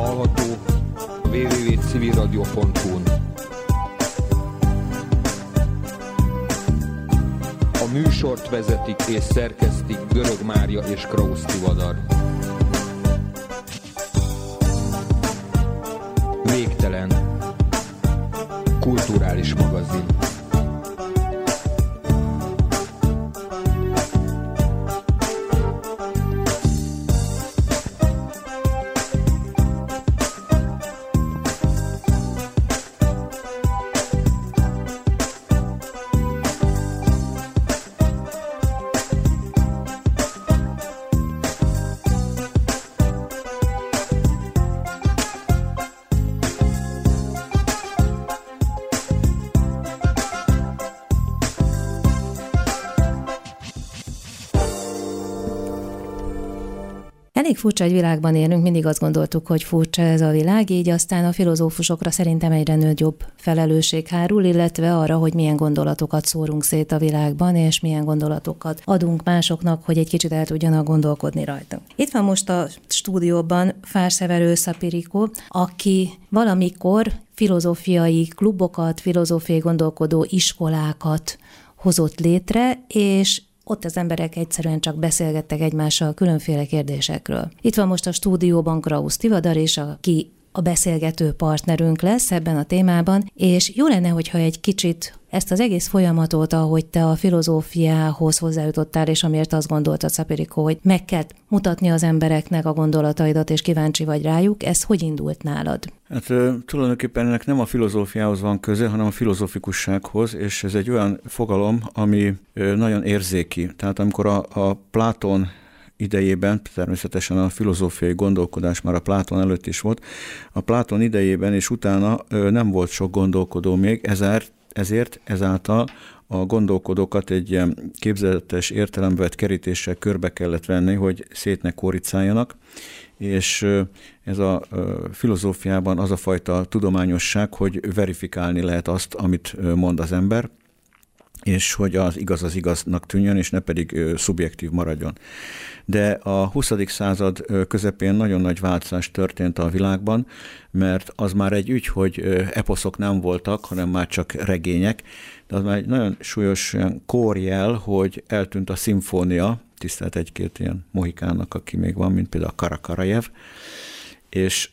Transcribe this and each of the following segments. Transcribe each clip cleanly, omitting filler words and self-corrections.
Hallható www.civilradio.hu-n. A műsort vezetik és szerkesztik Görög Mária és Krausz Tivadar. Végtelen kulturális magazin. Elég furcsa egy világban élünk, mindig azt gondoltuk, hogy furcsa ez a világ, így aztán a filozófusokra szerintem egyre nagyobb felelősség hárul, illetve arra, hogy milyen gondolatokat szórunk szét a világban, és milyen gondolatokat adunk másoknak, hogy egy kicsit el tudjanak gondolkodni rajta. Itt van most a stúdióban Fárseverő Szapirikó, aki valamikor filozófiai klubokat, filozófiai gondolkodó iskolákat hozott létre, és ott az emberek egyszerűen csak beszélgettek egymással különféle kérdésekről. Itt van most a stúdióban Krausz Tivadar, és aki a beszélgető partnerünk lesz ebben a témában, és jó lenne, hogyha egy kicsit ezt az egész folyamatot, ahogy te a filozófiához hozzájutottál, és amiért azt gondoltad, Szapirikó, hogy meg kell mutatni az embereknek a gondolataidat, és kíváncsi vagy rájuk, ez hogy indult nálad? Hát tulajdonképpen ennek nem a filozófiához van köze, hanem a filozófikussághoz, és ez egy olyan fogalom, ami nagyon érzéki. Tehát amikor a Platón idejében, természetesen a filozófiai gondolkodás már a Platón előtt is volt, a Platón idejében és utána nem volt sok gondolkodó még, ezáltal a gondolkodókat egy ilyen képzeletes értelembe vett kerítéssel körbe kellett venni, hogy szét ne kóricáljanak, és ez a filozófiában az a fajta tudományosság, hogy verifikálni lehet azt, amit mond az ember, és hogy az igaznak tűnjön, és ne pedig szubjektív maradjon. De a 20. század közepén nagyon nagy változás történt a világban, mert az már egy ügy, hogy eposzok nem voltak, hanem már csak regények, de az már egy nagyon súlyos kórjel, hogy eltűnt a szimfónia, tisztelt egy-két ilyen mohikánnak, aki még van, mint például Karakarajev, és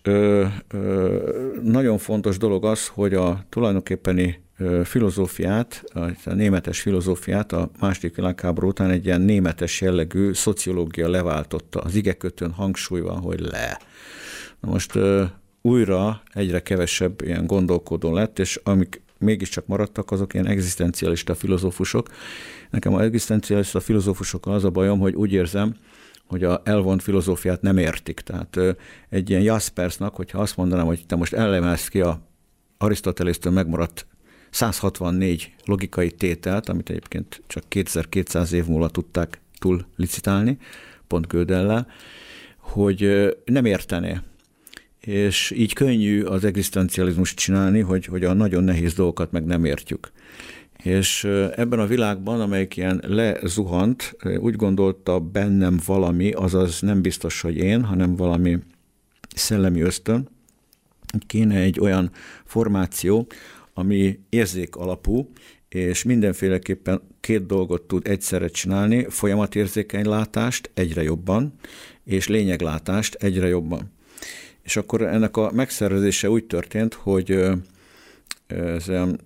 nagyon fontos dolog az, hogy a tulajdonképpeni filozófiát, a németes filozófiát a második világháború után egy ilyen németes jellegű szociológia leváltotta, az igekötőn hangsúly van, hogy le. Na most újra egyre kevesebb ilyen gondolkodó lett, és amik mégiscsak maradtak, azok ilyen egzisztencialista filozófusok. Nekem az egzisztencialista filozófusokkal az a bajom, hogy úgy érzem, hogy a elvont filozófiát nem értik. Tehát egy ilyen Jaspersnak, hogyha azt mondanám, hogy te most elemelsz ki a Arisztotelésztől megmaradt 164 logikai tételt, amit egyébként csak 2200 év múlva tudták túl licitálni, pont Gödellel, hogy nem értené. És így könnyű az egzisztencializmust csinálni, hogy a nagyon nehéz dolgokat meg nem értjük. És ebben a világban, amelyik ilyen lezuhant, úgy gondolta bennem valami, azaz nem biztos, hogy én, hanem valami szellemi ösztön, kéne egy olyan formáció, ami érzék alapú, és mindenféleképpen két dolgot tud egyszerre csinálni, folyamatérzékeny látást egyre jobban, és lényeglátást egyre jobban. És akkor ennek a megszervezése úgy történt, hogy ez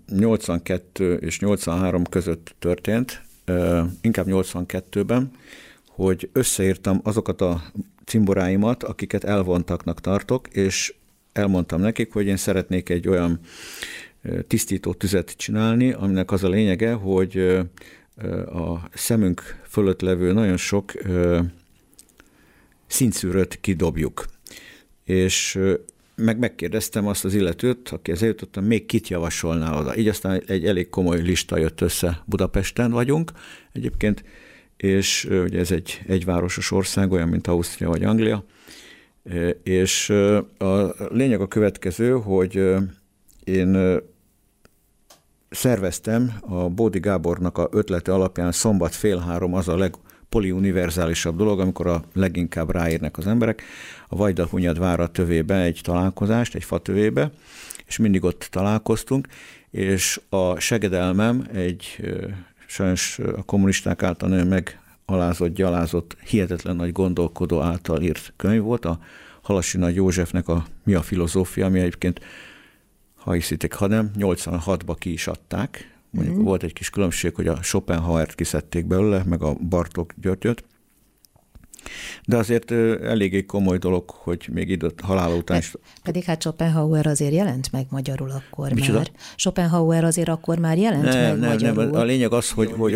82 és 83 között történt, inkább 82-ben, hogy összeírtam azokat a cimboráimat, akiket elvontaknak tartok, és elmondtam nekik, hogy én szeretnék egy olyan tisztító tüzet csinálni, aminek az a lényege, hogy a szemünk fölött levő nagyon sok színszűrőt kidobjuk. És megkérdeztem azt az illetőt, akihez eljutottam, még kit javasolná oda. Így aztán egy elég komoly lista jött össze, Budapesten vagyunk egyébként, és ugye ez egy egyvárosos ország, olyan, mint Ausztria vagy Anglia, és a lényeg a következő, hogy én szerveztem a Bódi Gábornak a ötlete alapján szombat 14:30 az a poliuniverzálisabb dolog, amikor a leginkább ráérnek az emberek. A Vajdahunyad vára tövébe egy találkozást, egy fatövébe, és mindig ott találkoztunk, és a segedelmem egy sajnos a kommunisták által nagyon megalázott, gyalázott, hihetetlen nagy gondolkodó által írt könyv volt, a Halassi Nagy Józsefnek a Mi a filozófia, ami egyébként, ha hiszitek, ha nem, 86-ba ki is adták. Mondjuk volt egy kis különbség, hogy a Schopenhauert kiszedték belőle, meg a Bartók Györgyöt. De azért eléggé komoly dolog, hogy még időt halála után is... Pedig hát Schopenhauer azért jelent meg magyarul akkor Micsoda? már. Schopenhauer azért akkor már jelent meg magyarul. Nem, a lényeg az, hogy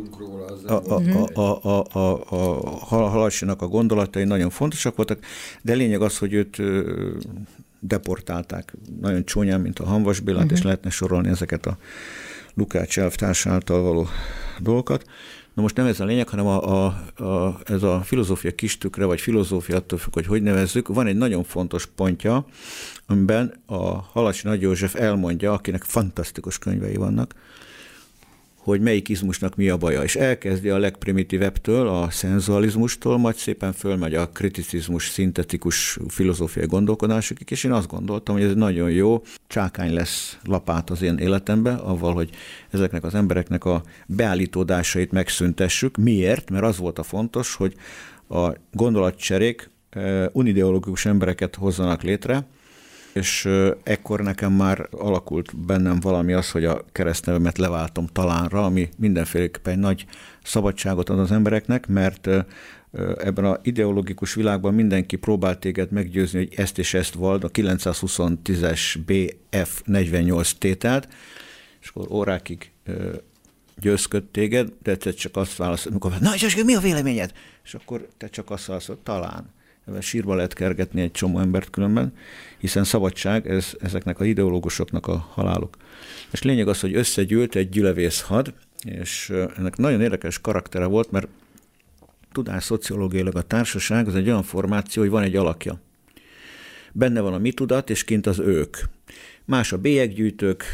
a Halassinak a gondolatai nagyon fontosak voltak, de lényeg az, hogy őt deportálták nagyon csúnyán, mint a Hamvas Bélát, és lehetne sorolni ezeket a Lukács elvtárs által való dolgokat. Na most nem ez a lényeg, hanem ez a filozófia kistükre, vagy filozófia attól függ, hogy nevezzük. Van egy nagyon fontos pontja, amiben a Halassi Nagy József elmondja, akinek fantasztikus könyvei vannak, hogy melyik izmusnak mi a baja. És elkezdi a legprimitívebbtől, a szenzualizmustól, majd szépen fölmegy a kriticizmus, szintetikus filozófiai gondolkodásokig, és én azt gondoltam, hogy ez egy nagyon jó csákány lesz lapát az én életembe, avval, hogy ezeknek az embereknek a beállítódásait megszüntessük. Miért? Mert az volt a fontos, hogy a gondolatcserék unideológikus embereket hozzanak létre, és ekkor nekem már alakult bennem valami az, hogy a keresztnevemet leváltom Talánra, ami mindenféleképpen egy nagy szabadságot ad az embereknek, mert ebben az ideológikus világban mindenki próbál téged meggyőzni, hogy ezt és ezt vald, a 920-10-es BF 48 tételt, és akkor órákig győzköd téged, de te csak azt válaszol, amikor na és mi a véleményed? És akkor te csak azt válaszol, talán. Ebben sírba lehet kergetni egy csomó embert különben, hiszen szabadság, ezeknek az ideológusoknak a haláluk. És lényeg az, hogy összegyűlt egy gyülevészhad, és ennek nagyon érdekes karaktere volt, mert tudásszociológiailag a társaság az egy olyan formáció, hogy van egy alakja. Benne van a mi tudat, és kint az ők. Más a bélyeggyűjtők,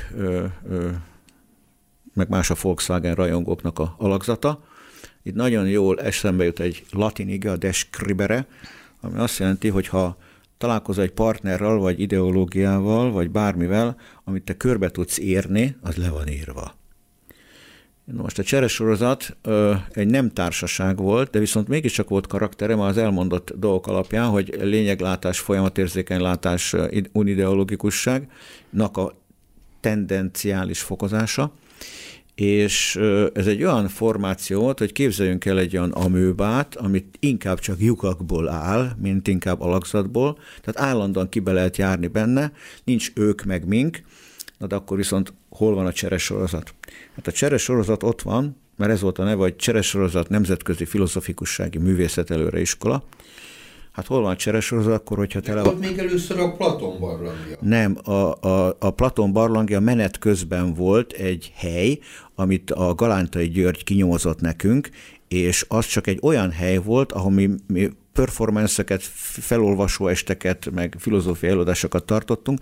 meg más a Volkswagen rajongóknak a alakzata. Itt nagyon jól eszembe jut egy latin ige, a describere, ami azt jelenti, hogy ha találkozol egy partnerrel, vagy ideológiával, vagy bármivel, amit te körbe tudsz érni, az le van írva. Most a Cseresorozat egy nem társaság volt, de viszont mégiscsak volt karaktere, már az elmondott dolgok alapján, hogy lényeglátás, folyamatérzékenylátás, unideológikusságnak a tendenciális fokozása, és ez egy olyan formáció volt, hogy képzeljünk el egy olyan amőbát, amit inkább csak lyukakból áll, mint inkább alakzatból, tehát állandóan kibe lehet járni benne, nincs ők meg mink, de akkor viszont hol van a Cseresorozat? Hát a Cseresorozat ott van, mert ez volt a neve, hogy Cseresorozat Nemzetközi Filozofikussági Művészet Előreiskola. Hát hol van a Cseresorozat, akkor, hogyha tele van... még először a Platon barlangja. Nem, a Platon barlangja menet közben volt egy hely, amit a Galántai György kinyomozott nekünk, és az csak egy olyan hely volt, ahol mi performance-eket, felolvasó esteket, meg filozófiai előadásokat tartottunk.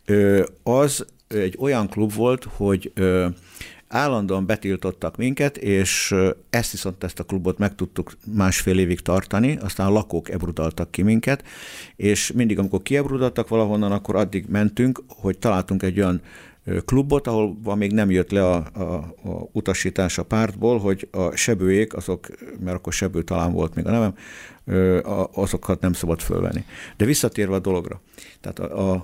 Az egy olyan klub volt, hogy állandóan betiltottak minket, és ezt a klubot meg tudtuk másfél évig tartani, aztán a lakók ebrudaltak ki minket, és mindig, amikor kiebrudaltak valahonnan, akkor addig mentünk, hogy találtunk egy olyan klubot, ahol még nem jött le a utasítás a pártból, hogy a sebőjék, azok, mert akkor sebő talán volt még a nevem, azokat nem szabad fölvenni. De visszatérve a dologra, tehát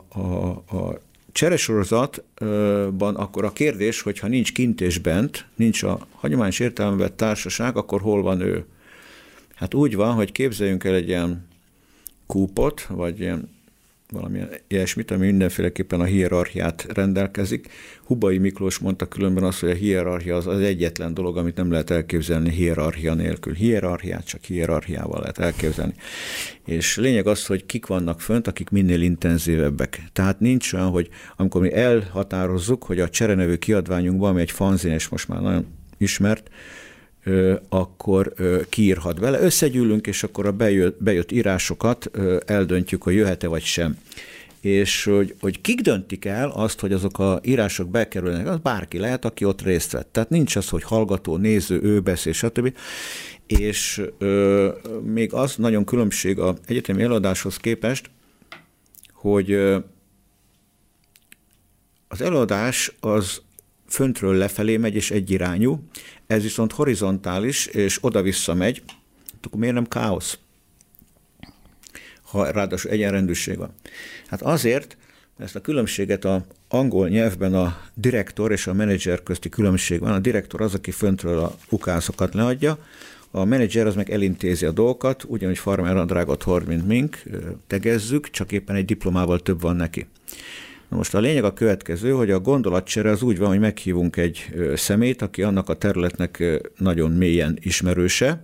a Cseresorozatban akkor a kérdés, hogyha nincs kint és bent, nincs a hagyományos értelemben vett társaság, akkor hol van ő? Hát úgy van, hogy képzeljünk el egy ilyen kúpot, vagy ilyen valamilyen ilyesmit, ami mindenféleképpen a hierarchiát rendelkezik. Hubay Miklós mondta különben azt, hogy a hierarchia az egyetlen dolog, amit nem lehet elképzelni hierarchia nélkül. Hierarchiát csak hierarchiával lehet elképzelni. És lényeg az, hogy kik vannak fönt, akik minél intenzívebbek. Tehát nincs olyan, hogy amikor mi elhatározzuk, hogy a Csere nevű kiadványunkban, ami egy fanzin, és most már nagyon ismert, akkor kiírhat bele. Összegyűlünk, és akkor a bejött írásokat eldöntjük, hogy jöhet-e vagy sem. és hogy kik döntik el azt, hogy azok a írások bekerülnek, az bárki lehet, aki ott részt vett. Tehát nincs az, hogy hallgató, néző, ő beszél, stb. És még az nagyon különbség az egyetemi előadáshoz képest, hogy az előadás az föntről lefelé megy, és egyirányú, ez viszont horizontális, és oda-vissza megy, akkor miért nem káosz? Ha ráadásul egyenrendűség van. Hát azért, ezt a különbséget az angol nyelvben a direktor és a menedzser közti különbség van. A direktor az, aki föntről a ukászokat leadja, a menedzser az meg elintézi a dolgokat, ugyanúgy Farmer Andrágot hord, mint mink, tegezzük, csak éppen egy diplomával több van neki. Na most a lényeg a következő, hogy a gondolatcsere az úgy van, hogy meghívunk egy személyt, aki annak a területnek nagyon mélyen ismerőse,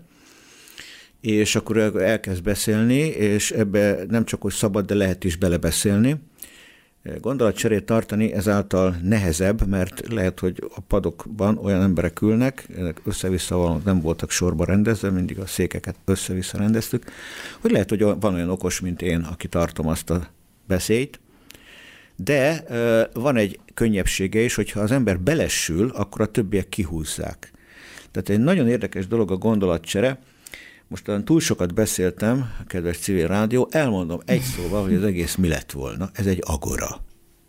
és akkor elkezd beszélni, és ebbe nem csak hogy szabad, de lehet is belebeszélni. Gondolatcserét tartani ezáltal nehezebb, mert lehet, hogy a padokban olyan emberek ülnek, össze-vissza nem voltak sorba rendezve, mindig a székeket össze-vissza rendeztük, hogy lehet, hogy van olyan okos, mint én, aki tartom azt a beszélyt, de van egy könnyebbsége is, hogyha az ember belesül, akkor a többiek kihúzzák. Tehát egy nagyon érdekes dolog a gondolatcsere. Most túl sokat beszéltem, kedves civil rádió, elmondom egy szóval, hogy az egész mi lett volna. Ez egy agora.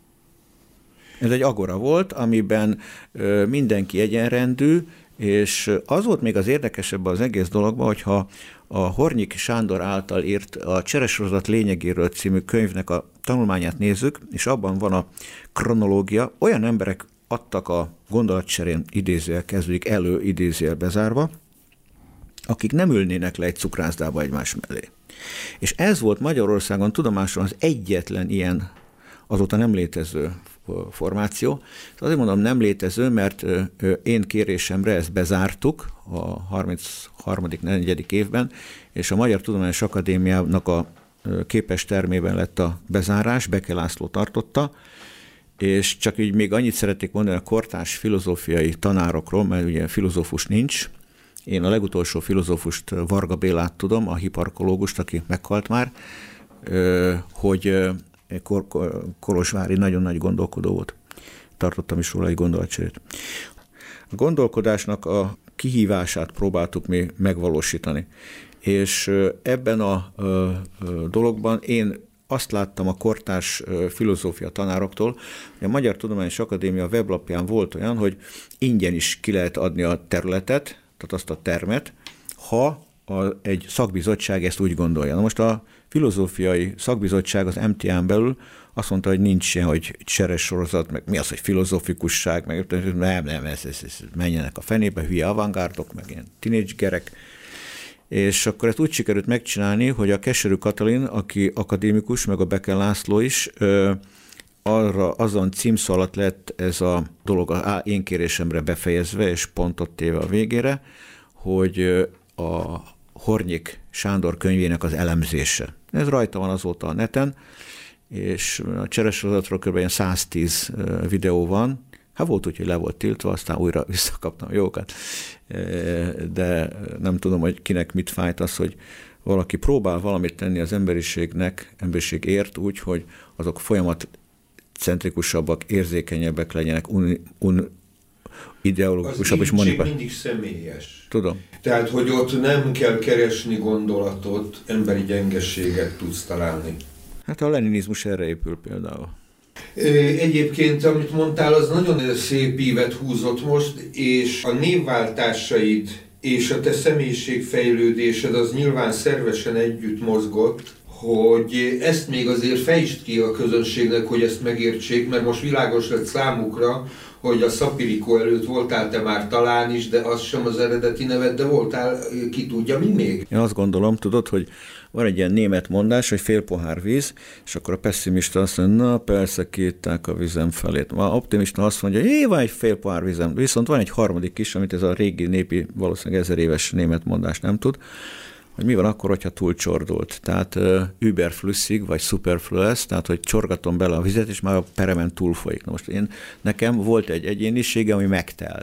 Ez egy agora volt, amiben mindenki egyenrendű, és az volt még az érdekesebb az egész dologban, hogyha a Hornyik Sándor által írt a Cseresorozat lényegéről című könyvnek a tanulmányát nézzük, és abban van a kronológia, olyan emberek adtak a gondolatcserén idézőjel kezdődik elő, idézőjel bezárva, akik nem ülnének le egy cukrászdába egymás mellé. És ez volt Magyarországon tudomásul az egyetlen ilyen azóta nem létező formáció. Azért mondom nem létező, mert én kérésemre ezt bezártuk a 33.-4. évben, és a Magyar Tudományos Akadémiának a képes termében lett a bezárás, Beke László tartotta, és csak így még annyit szeretnék mondani a kortárs filozófiai tanárokról, mert ugye filozófus nincs. Én a legutolsó filozófust, Varga Bélát tudom, a hiparkológust, aki meghalt már, hogy kolozsvári nagyon nagy gondolkodó volt. Tartottam is róla egy gondolatcserét. A gondolkodásnak a kihívását próbáltuk mi megvalósítani. És ebben a dologban én azt láttam a kortárs filozófia tanároktól, hogy a Magyar Tudományos Akadémia weblapján volt olyan, hogy ingyen is ki lehet adni a területet, tehát azt a termet, ha egy szakbizottság ezt úgy gondolja. Na most a filozófiai szakbizottság az MTA-n belül azt mondta, hogy nincs ilyen, hogy cseresorozat, meg mi az, hogy filozófikusság, meg nem, ez menjenek a fenébe, hülye avantgárdok, meg ilyen tínédzsgerek. És akkor ezt úgy sikerült megcsinálni, hogy a Keserű Katalin, aki akadémikus, meg a Beke László is, azon címszó alatt lett ez a dolog én kérésemre befejezve, és pontot téve a végére, hogy a Hornyik Sándor könyvének az elemzése. Ez rajta van azóta a neten, és a cseresorozatról kb. 110 videó van. Hát volt úgy, hogy le volt tiltva, aztán újra visszakaptam jókat, de nem tudom, hogy kinek mit fájt az, hogy valaki próbál valamit tenni az emberiségért úgy, hogy azok folyamatcentrikusabbak, érzékenyebbek legyenek, ideológikusabb és manipuláció. Mindig személyes. Tudom. Tehát, hogy ott nem kell keresni gondolatot, emberi gyengeséget tudsz találni. Hát a leninizmus erre épül például. Egyébként, amit mondtál, az nagyon szép ívet húzott most, és a névváltásaid és a te személyiségfejlődésed az nyilván szervesen együtt mozgott, hogy ezt még azért fejtsd ki a közönségnek, hogy ezt megértsék, mert most világos lett számukra, hogy a Szapirikó előtt voltál te már talán is, de az sem az eredeti neved, de voltál, ki tudja, mi még? Én azt gondolom, tudod, hogy van egy ilyen német mondás, hogy fél pohár víz, és akkor a pessimista azt mondja, na persze kiitták a vizem felét. A optimista azt mondja, hogy van egy fél pohár vizem, viszont van egy harmadik is, amit ez a régi népi, valószínűleg 1000 éves német mondás nem tud, hogy mi van akkor, hogyha túlcsordult. Tehát überflüsszig, vagy superfluous, tehát hogy csorgatom bele a vizet, és már a peremen túlfolyik. Na most nekem volt egy egyénisége, ami megtelt.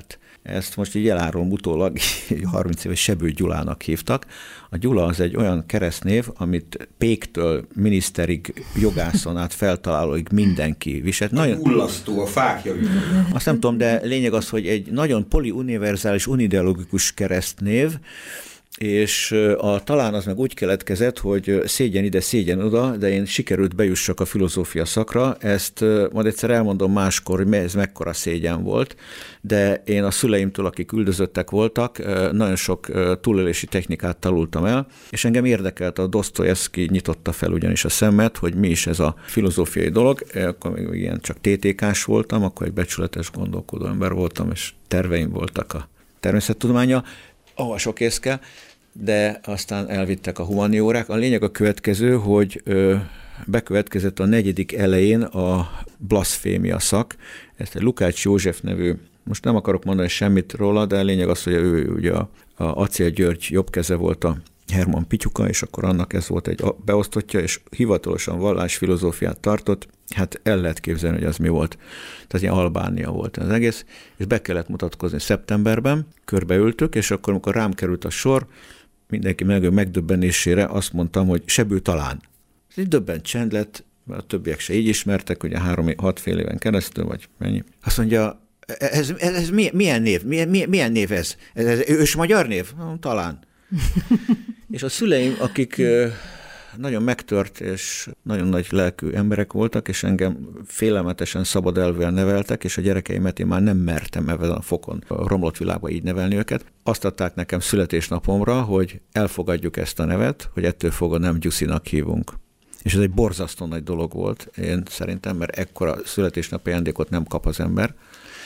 Ezt most így elárulom utólag, 30 éves Sebő Gyulának hívtak. A Gyula az egy olyan keresztnév, amit péktől miniszterig, jogászon át feltalálóig mindenki viselt. Nagyon ullasztó, a fákja. Azt nem tudom, de lényeg az, hogy egy nagyon poliuniverzális, unideologikus keresztnév, és talán az meg úgy keletkezett, hogy szégyen ide, szégyen oda, de én sikerült bejussak a filozófia szakra, ezt majd egyszer elmondom máskor, hogy ez mekkora szégyen volt, de én a szüleimtől, akik üldözöttek voltak, nagyon sok túlélési technikát tanultam el, és engem érdekelt, a Dosztojevszky nyitotta fel ugyanis a szemet, hogy mi is ez a filozófiai dolog, akkor még ilyen csak TTK-s voltam, akkor egy becsületes gondolkodó ember voltam, és terveim voltak a természettudománya, ahol sok ész kell, de aztán elvittek a humaniórák. A lényeg a következő, hogy bekövetkezett a 4. elején a blaszfémia szak. Ezt egy Lukács József nevű, most nem akarok mondani semmit róla, de a lényeg az, hogy ő ugye a Acél György jobb keze volt a Herman Pityuka, és akkor annak ez volt egy beosztottja, és hivatalosan vallásfilozófiát tartott. Hát el lehet képzelni, hogy az mi volt. Tehát ilyen Albánia volt az egész, és be kellett mutatkozni szeptemberben, körbeültük, és akkor, amikor rám került a sor, mindenki megdöbbenésére azt mondtam, hogy Sebő talán. Ez így döbbent csend lett, mert a többiek se így ismertek, ugye 3-6 fél éven keresztül, vagy mennyi. Azt mondja, ez milyen név? Milyen név ez? Ez ős magyar név? Talán. És a szüleim, akik nagyon megtört és nagyon nagy lelkű emberek voltak, és engem félelmetesen szabad elvvel neveltek, és a gyerekeimet én már nem mertem ezen a fokon a romlott világba így nevelni őket. Azt adták nekem születésnapomra, hogy elfogadjuk ezt a nevet, hogy ettől fogva nem Gyuszinak hívunk. És ez egy borzasztó nagy dolog volt, én szerintem, mert ekkora születésnapi ajándékot nem kap az ember.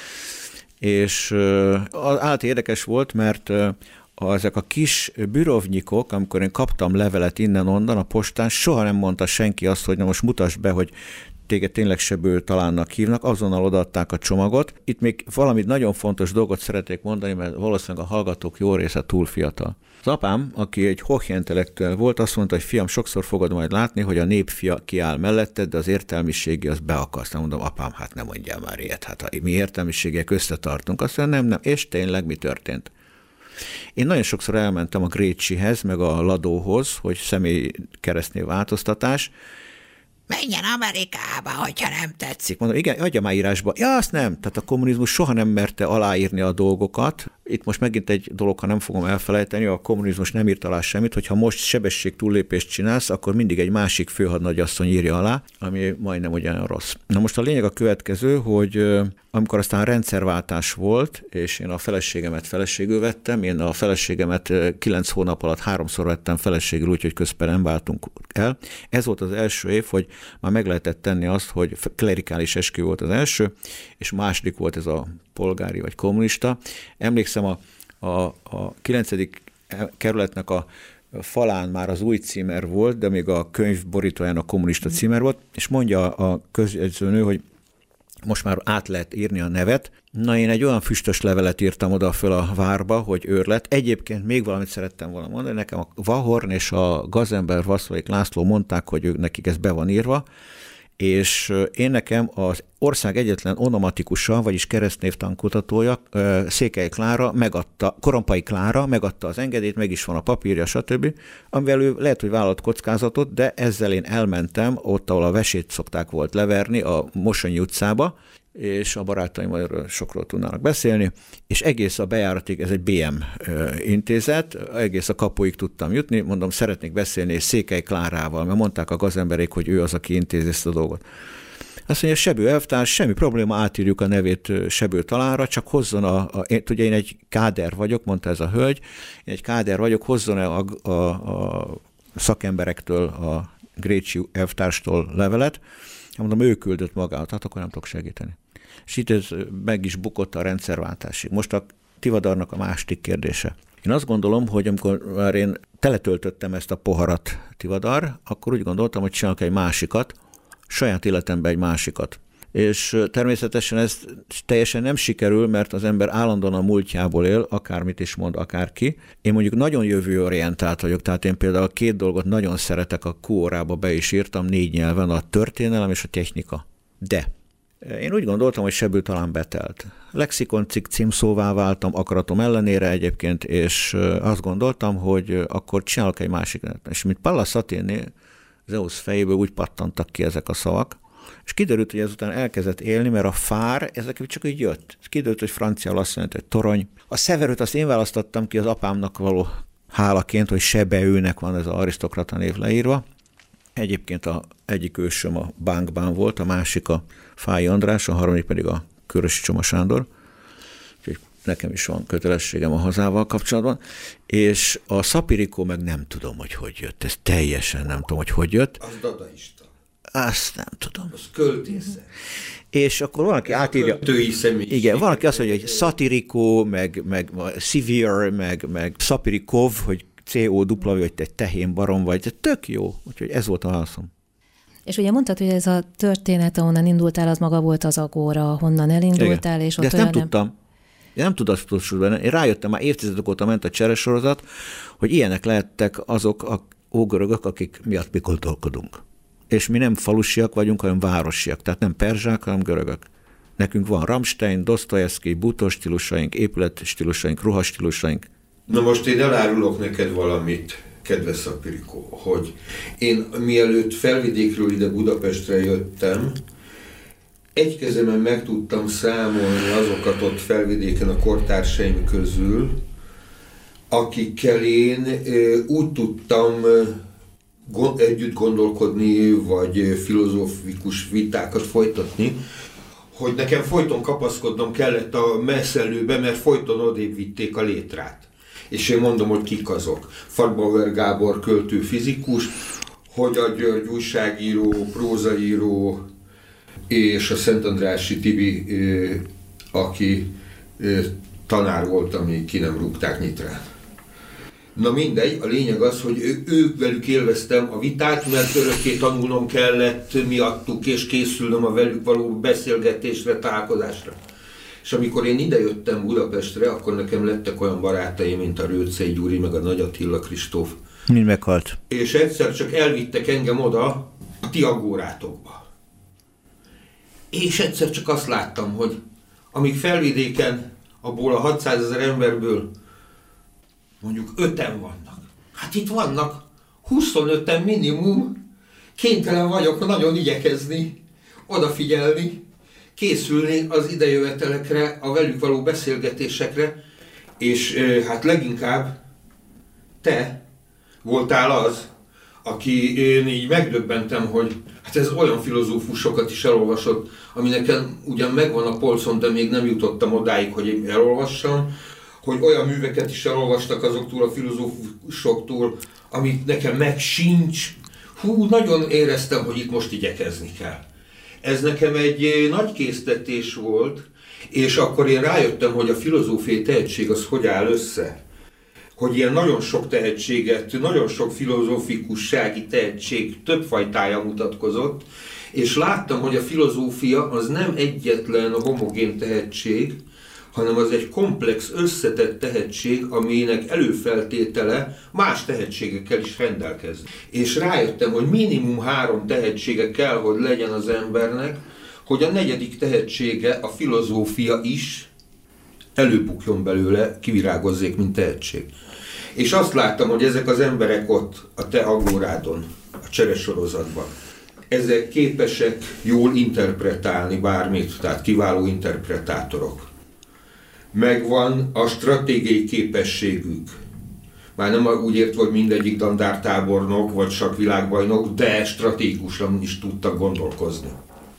És az állat érdekes volt, mert ezek a kis bürovnyikok, amikor én kaptam levelet innen-onnan a postán, soha nem mondta senki azt, hogy na most mutasd be, hogy téged tényleg Sebő talánnak hívnak, azonnal odaadták a csomagot. Itt még valami nagyon fontos dolgot szeretnék mondani, mert valószínűleg a hallgatók jó része túl fiatal. Az apám, aki egy hochintellektuel volt, azt mondta, hogy fiam, sokszor fogod majd látni, hogy a népfia kiáll melletted, de az értelmiségi az beakaszt. Mondom, apám, hát nem mondjál már ilyet, hát mi értelmiségiek összetartunk. Azt mondja, nem, és tényleg mi történt? Én nagyon sokszor elmentem a Grécsihez, meg a Ladóhoz, hogy személy keresztnév változtatás. Menjen Amerikába, hogyha nem tetszik. Mondom, igen, adja már írásba. Ja, azt nem. Tehát a kommunizmus soha nem merte aláírni a dolgokat. Itt most megint egy dolog, ha nem fogom elfelejteni, a kommunizmus nem írt alá semmit, hogyha most sebesség túllépést csinálsz, akkor mindig egy másik főhadnagyasszony írja alá, ami majdnem ugyanolyan rossz. Na most a lényeg a következő, hogy amikor aztán rendszerváltás volt, és én a feleségemet feleségül vettem, én a feleségemet 9 hónap alatt 3-szor vettem feleségül, úgyhogy közben nem váltunk el. Ez volt az első év, hogy már meg lehetett tenni azt, hogy klerikális eskü volt az első, és második volt ez a polgári vagy kommunista. Emlékszem, a 9. kerületnek a falán már az új címer volt, de még a könyv borítóján a kommunista címer volt, és mondja a közjegyzőnő, hogy most már át lehet írni a nevet. Na, én egy olyan füstös levelet írtam oda föl a várba, hogy őrlet. Egyébként még valamit szerettem volna mondani, nekem a Vahorn és a gazember Vasszalik László mondták, hogy nekik ez be van írva, és én nekem az ország egyetlen onomatikusa, vagyis keresztnévtankutatója, Székely Klára megadta, Korompai Klára megadta az engedélyt, meg is van a papírja, stb., amivel ő lehet, hogy vállalt kockázatot, de ezzel én elmentem, ott, ahol a vesét szokták volt leverni, a Mosonyi utcába, és a barátaim erről sokról tudnának beszélni, és egész a bejáratig, ez egy BM intézet, egész a kapuig tudtam jutni, mondom, szeretnék beszélni Székely Klárával, mert mondták a gazemberék, hogy ő az, aki intézi ezt a dolgot. Azt mondja, Sebő elvtárs, semmi probléma, átírjuk a nevét Sebő talánra, csak hozzon ugye én egy káder vagyok, mondta ez a hölgy, én egy káder vagyok, hozzon a szakemberektől, a Grécsi elvtárstól levelet. Mondom, ő küldött magát, hát akkor nem tudok segíteni. És itt ez meg is bukott a rendszerváltásig. Most a Tivadarnak a második kérdése. Én azt gondolom, hogy amikor már én teletöltöttem ezt a poharat, Tivadar, akkor úgy gondoltam, hogy csinálok egy másikat, saját életemben egy másikat. És természetesen ez teljesen nem sikerül, mert az ember állandóan a múltjából él, akármit is mond, akárki. Én mondjuk nagyon jövőorientált vagyok, tehát én például 2 dolgot nagyon szeretek, a Q órába be is írtam 4 nyelven, a történelem és a technika. De Én úgy gondoltam, hogy sebből talán betelt. Lexikon cikk címszóvá váltam, akaratom ellenére egyébként, és azt gondoltam, hogy akkor csinálok egy másik. És mint Pallas Athéné, Zeusz fejéből úgy pattantak ki ezek a szavak, és kiderült, hogy ezután elkezdett élni, mert a fár, ezek csak így jött. Kiderült, hogy franciául azt jelenti, hogy torony. A Severőt azt én választottam ki az apámnak való hálaként, hogy Sebeőnek van ez az arisztokrata név leírva. Egyébként egyik ősöm a Bánkbán volt, a másik a Fáy András, a harmadik pedig a Körösi Csoma Sándor. Úgyhogy nekem is van kötelességem a hazával kapcsolatban. És a Szapirikó meg nem tudom, hogy jött. Ez teljesen nem tudom, hogy jött. Az dadaista. Azt nem tudom. Az költésze. És akkor valaki átírja. Költői személyiség. Igen, valaki azt mondja, hogy szatirikó, meg severe, meg szapirikov, hogy COW, hogy te tehén barom vagy. Ez tök jó. Úgyhogy ez volt a válaszom. És ugye mondtad, hogy ez a történet, ahonnan indultál, az maga volt az Agóra, honnan elindultál, igen. és ott de ezt nem tudtam. Én nem tudtam, benne. Én rájöttem, már évtizedek óta ment a cseresorozat, hogy ilyenek lehettek azok a ógörögök, akik miatt mi gondolkodunk. És mi nem falusiak vagyunk, hanem városiak. Tehát nem perzsák, hanem görögök. Nekünk van Rammstein, Dostoyevsky, bútor stílusaink, épület stílusaink, ruha stílusaink. Na most én elárulok neked valamit, kedves Szapirikó, hogy én mielőtt Felvidékről ide Budapestre jöttem, egy kezemen meg tudtam számolni azokat ott Felvidéken a kortársaim közül, akikkel én úgy tudtam együtt gondolkodni, vagy filozófikus vitákat folytatni, hogy nekem folyton kapaszkodnom kellett a messzelőbe, mert folyton odébb vitték a létrát. És én mondom, hogy kik azok. Fartbauer Gábor költő fizikus, Hogya György újságíró, prózaíró, és a Szentandrássy Tibi, aki tanár volt, amíg ki nem rúgták Nyitrán. Na mindegy, a lényeg az, hogy ők velük élveztem a vitát, mert örökké tanulnom kellett miattuk, és készülnöm a velük való beszélgetésre, találkozásra. És amikor én idejöttem Budapestre, akkor nekem lettek olyan barátaim, mint a Rőcei Gyuri, meg a Nagy Attila Kristóf. Mind meghalt. És egyszer csak elvittek engem oda a ti agórátokba. És egyszer csak azt láttam, hogy amíg Felvidéken abból a 600 000 emberből mondjuk 5-en vannak. Hát itt vannak 25-en minimum. Kénytelen vagyok nagyon igyekezni, odafigyelni, készülni az idejövetelekre, a velük való beszélgetésekre, és hát leginkább te voltál az, aki én így megdöbbentem, hogy hát ez olyan filozófusokat is elolvasott, ami nekem ugyan megvan a polcon, de még nem jutottam odáig, hogy én elolvassam, hogy olyan műveket is elolvastak azoktól a filozófusoktól, amit nekem meg sincs. Nagyon éreztem, hogy itt most igyekezni kell. Ez nekem egy nagy késztetés volt, és akkor én rájöttem, hogy a filozófiai tehetség az hogy áll össze. Hogy ilyen nagyon sok tehetséget, nagyon sok filozófikussági tehetség több fajtája mutatkozott, és láttam, hogy a filozófia az nem egyetlen homogén tehetség, hanem az egy komplex, összetett tehetség, aminek előfeltétele más tehetségekkel is rendelkezni. És rájöttem, hogy minimum 3 tehetsége kell, hogy legyen az embernek, hogy a 4. tehetsége, a filozófia is előbukjon belőle, kivirágozzék, mint tehetség. És azt láttam, hogy ezek az emberek ott, a te agórádon, a cseresorozatban, ezek képesek jól interpretálni bármit, tehát kiváló interpretátorok. Megvan a stratégiai képességük. Már nem úgy értve, hogy mindegyik dandártábornok vagy sakvilágbajnok, de stratégikusan is tudtak gondolkozni.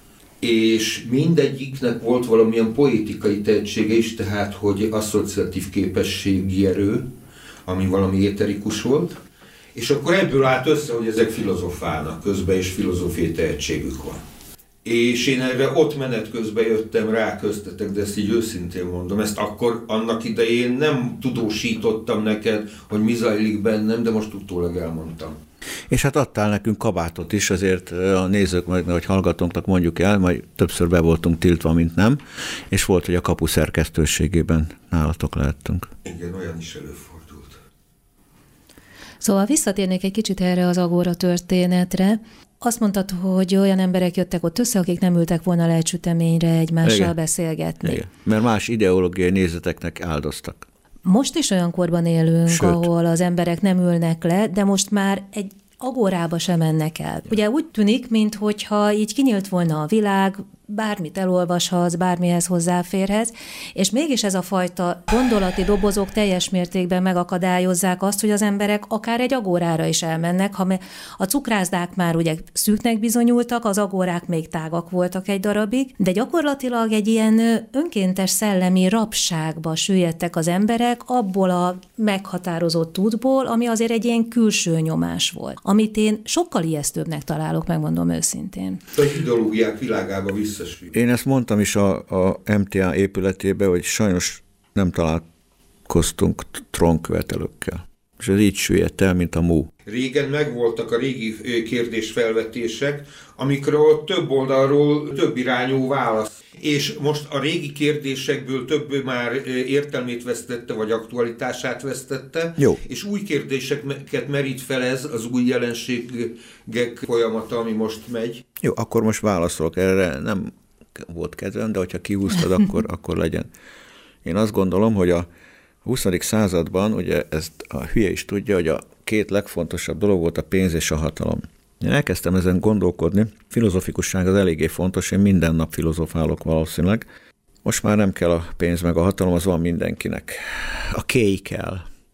És mindegyiknek volt valamilyen poétikai tehetsége is, tehát hogy asszociatív képességi erő, ami valami éterikus volt, és akkor ebből állt össze, hogy ezek filozofálnak közben, és filozófiai tehetségük van. És én erre ott menet közben jöttem rá köztetek, de ezt így őszintén mondom, ezt akkor annak idején nem tudósítottam neked, hogy mi zajlik bennem, de most utólag elmondtam. És hát adtál nekünk kabátot is, azért a nézők, vagy hallgatónknak mondjuk el, majd többször be voltunk tiltva, mint nem, és volt, hogy a kapu szerkesztőségében nálatok lehettünk. Igen, olyan is előfordult. Szóval visszatérnék egy kicsit erre az Agóra történetre. Azt mondtad, hogy olyan emberek jöttek ott össze, akik nem ültek volna le egy süteményre egymással beszélgetni. Igen. Mert más ideológiai nézeteknek áldoztak. Most is olyan korban élünk, Sőt. ahol az emberek nem ülnek le, de most már egy agórába sem mennek el. Ugye úgy tűnik, minthogyha így kinyílt volna a világ, bármit elolvashatsz, bármihez hozzáférhetsz, és mégis ez a fajta gondolati dobozok teljes mértékben megakadályozzák azt, hogy az emberek akár egy agórára is elmennek, ha a cukrászdák már ugye szűknek bizonyultak, az agórák még tágak voltak egy darabig, de gyakorlatilag egy ilyen önkéntes szellemi rabságba süllyedtek az emberek abból a meghatározott útból, ami azért egy ilyen külső nyomás volt, amit én sokkal ijesztőbbnek találok, megmondom őszintén. A ideológiák világába visszasüllyed. Én ezt mondtam is a MTA épületébe, hogy sajnos nem találkoztunk trónkövetelőkkel. És ez így süllyedt el, mint a mú. Régen megvoltak a régi kérdésfelvetések, amikor több oldalról több irányú válasz. És most a régi kérdésekből több már értelmét vesztette, vagy aktualitását vesztette, Jó. És új kérdéseket merít fel ez az új jelenségek folyamata, ami most megy. Jó, akkor most válaszolok erre, nem volt kedvem, de hogyha kihúztad, akkor legyen. Én azt gondolom, hogy a 20. században, ugye ezt a hülye is tudja, hogy a két legfontosabb dolog volt a pénz és a hatalom. Én elkezdtem ezen gondolkodni, filozofikusság az eléggé fontos, én minden nap filozofálok valószínűleg. Most már nem kell a pénz meg a hatalom, az van mindenkinek. A kéj kell.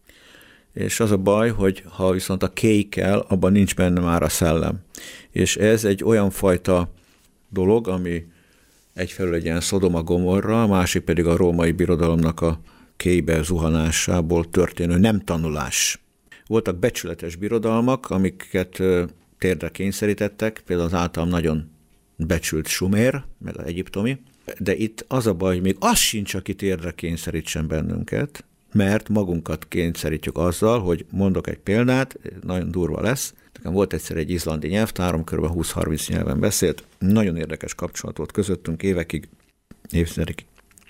És az a baj, hogy ha viszont a kéj kell, abban nincs benne már a szellem. És ez egy olyan fajta dolog, ami egyfelől egy ilyen Szodoma Gomorra, a másik pedig a római birodalomnak a kéjbe zuhanásából történő nem tanulás. Voltak becsületes birodalmak, amiket térdre kényszerítettek, például az általam nagyon becsült Sumér, meg az egyiptomi, de itt az a baj, hogy még az sincs, aki térdre kényszerítsen bennünket, mert magunkat kényszerítjük azzal, hogy mondok egy példát, nagyon durva lesz. Nekem volt egyszer egy izlandi nyelvtárom, kb. 20-30 nyelven beszélt, nagyon érdekes kapcsolat volt közöttünk évekig, évtizedekig.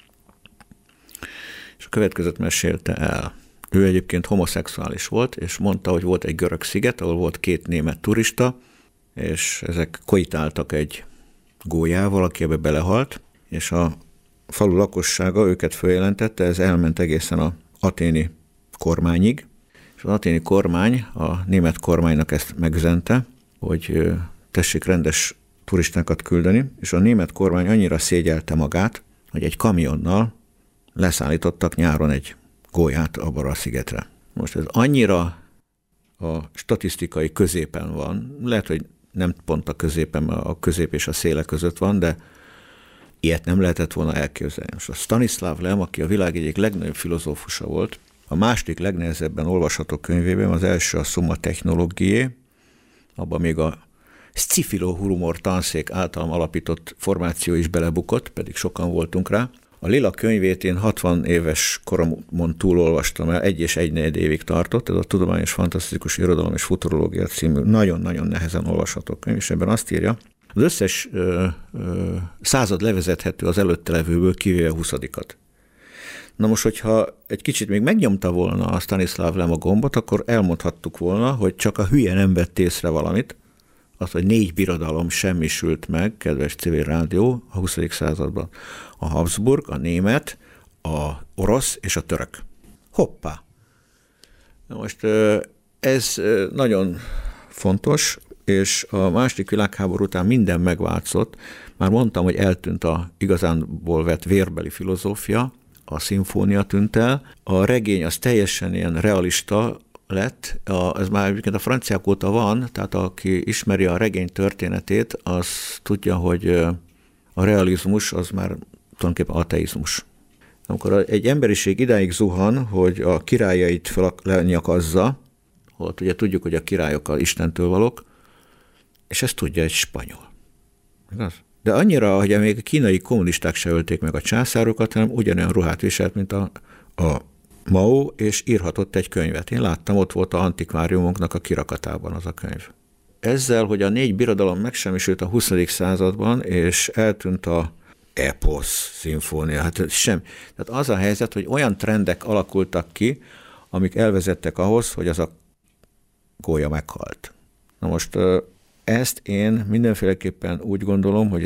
És a következőt mesélte el. Ő egyébként homoszexuális volt, és mondta, hogy volt egy görög sziget, ahol volt 2 német turista, és ezek koitáltak egy gólyával, aki ebbe belehalt, és a falu lakossága őket följelentette, ez elment egészen az athéni kormányig, és az athéni kormány, a német kormánynak ezt megüzente, hogy tessék rendes turistákat küldeni, és a német kormány annyira szégyelte magát, hogy egy kamionnal leszállítottak nyáron egy gólyát abba a szigetre. Most ez annyira a statisztikai középen van, lehet, hogy nem pont a középen, mert a közép és a széle között van, de ilyet nem lehetett volna elképzelni. Most a Stanislav Lem, aki a világ egyik legnagyobb filozófusa volt, a második legnehezebben olvasható könyvében, az első a Summa Technologiae, abban még a Scifilo humor tanszék általam alapított formáció is belebukott, pedig sokan voltunk rá. A Lila könyvét én 60 éves koromon túl olvastam el, 1 és 1/4 évig tartott, ez a Tudományos Fantasztikus Irodalom és Futurológia című nagyon-nagyon nehezen olvasható könyv, és ebben azt írja, az összes század levezethető az előtte levőből, kivéve 20-at. Na most, hogyha egy kicsit még megnyomta volna a Stanislav Lem a gombot, akkor elmondhattuk volna, hogy csak a hülye nem vett észre valamit, az, hogy 4 birodalom semmisült meg, kedves civil rádió, a 20. században. A Habsburg, a német, a orosz és a török. Hoppá! Na most ez nagyon fontos, és a második világháború után minden megváltozott. Már mondtam, hogy eltűnt a igazánból vett vérbeli filozófia, a szimfónia tűnt el, a regény az teljesen ilyen realista lett, ez már egyébként a franciák óta van, tehát aki ismeri a regény történetét, az tudja, hogy a realizmus az már tulajdonképpen ateizmus. Amikor egy emberiség idáig zuhan, hogy a királyait lenyakazza, holott ugye tudjuk, hogy a királyok az Istentől valók, és ezt tudja egy spanyol. Igaz? De annyira, hogy még a kínai kommunisták se ölték meg a császárokat, hanem ugyanolyan ruhát viselt, mint a Mao, és írhatott egy könyvet. Én láttam, ott volt az antikváriumunknak a kirakatában az a könyv. Ezzel, hogy a 4 birodalom megsemmisült a 20. században, és eltűnt a eposz szimfónia, hát sem. Tehát az a helyzet, hogy olyan trendek alakultak ki, amik elvezettek ahhoz, hogy az a gólya meghalt. Na most ezt én mindenféleképpen úgy gondolom, hogy